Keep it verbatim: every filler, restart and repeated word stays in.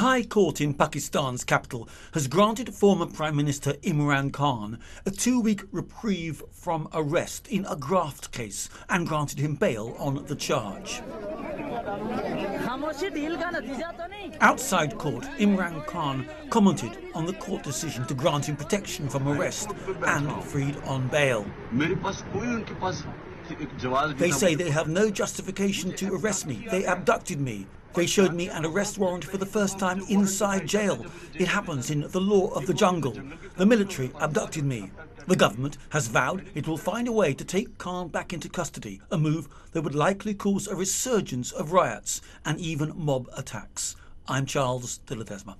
High Court in Pakistan's capital has granted former Prime Minister Imran Khan a two-week reprieve from arrest in a graft case and granted him bail on the charge. Outside court, Imran Khan commented on the court decision to grant him protection from arrest and freed on bail. They say they have no justification to arrest me. They abducted me. They showed me an arrest warrant for the first time inside jail. It happens in the law of the jungle. The military abducted me. The government has vowed it will find a way to take Khan back into custody, a move that would likely cause a resurgence of riots and even mob attacks. I'm Charles de Ledesma.